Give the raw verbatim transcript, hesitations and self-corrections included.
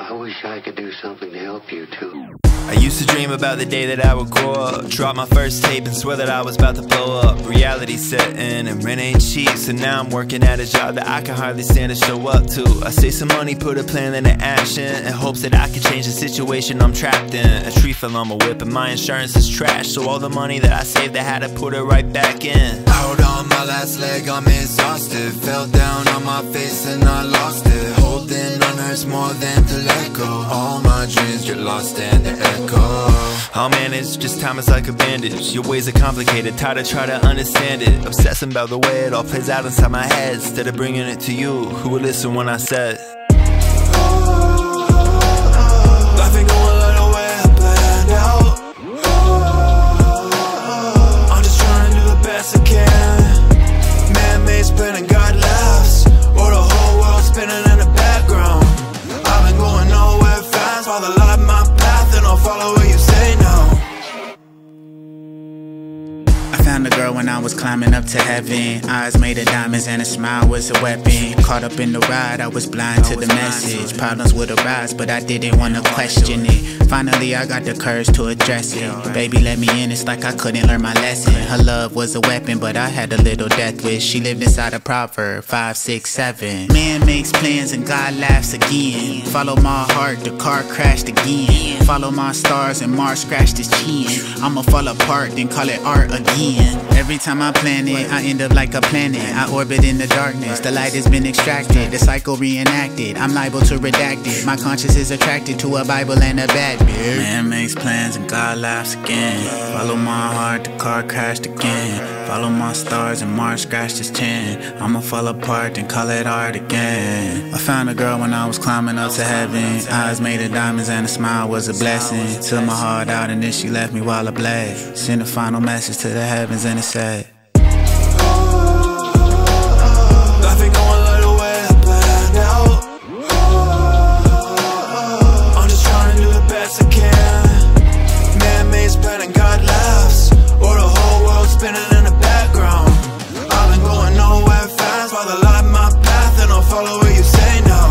I wish I could do something to help you too. I used to dream about the day that I would grow up, drop my first tape and swear that I was about to blow up. Reality set in and rent ain't cheap, so now I'm working at a job that I can hardly stand to show up to. I save some money, put a plan into action, in hopes that I can change the situation I'm trapped in. A tree fell on my whip and my insurance is trash, so all the money that I saved I had to put it right back in. Out on my last leg, I'm exhausted. Fell down on my face and I lost it. Holding on hurts more than to let go. All my dreams get lost in the echo. I'll manage, just time is like a bandage. Your ways are complicated, tired to try to understand it. Obsessing about the way it all plays out inside my head, instead of bringing it to you, who would listen when I said life ain't going like the way I planned out. I'm just trying to do the best I can. Man-made spinning, God laughs, or the whole world spinning in the background. I've been going nowhere fast, while the light my path, and I'll follow what you say now. I found a girl when I was climbing up to heaven. Eyes made of diamonds and a smile was a weapon. Caught up in the ride, I was blind to the message. Problems would arise, but I didn't want to question it. Finally, I got the courage to address it. Baby let me in, it's like I couldn't learn my lesson. Her love was a weapon, but I had a little death wish. She lived inside a proverb, five, six, seven. Man makes plans and God laughs again. Follow my heart, the car crashed again. Follow my stars and Mars scratched his chin. I'ma fall apart, then call it art again. Every time I plan it, I end up like a planet. I orbit in the darkness, the light has been extracted. The cycle reenacted, I'm liable to redact it. My conscience is attracted to a Bible and a bad beer. Man makes plans and God laughs again. Follow my heart, the car crashed again. Follow my stars and Mars scratched his chin. I'ma fall apart, then call it art again. I found a girl when I was climbing up to heaven. Eyes made of diamonds and a smile was a blessing. Took my heart out and then she left me while I bled. Sent a final message to the heavens and it said, life ain't going like the way I planned out. I'm just trying to do the best I can. Man-made spinning, God laughs, or the whole world spinning in the background. I've been going nowhere fast, while the light my path, and I'll follow what you say now.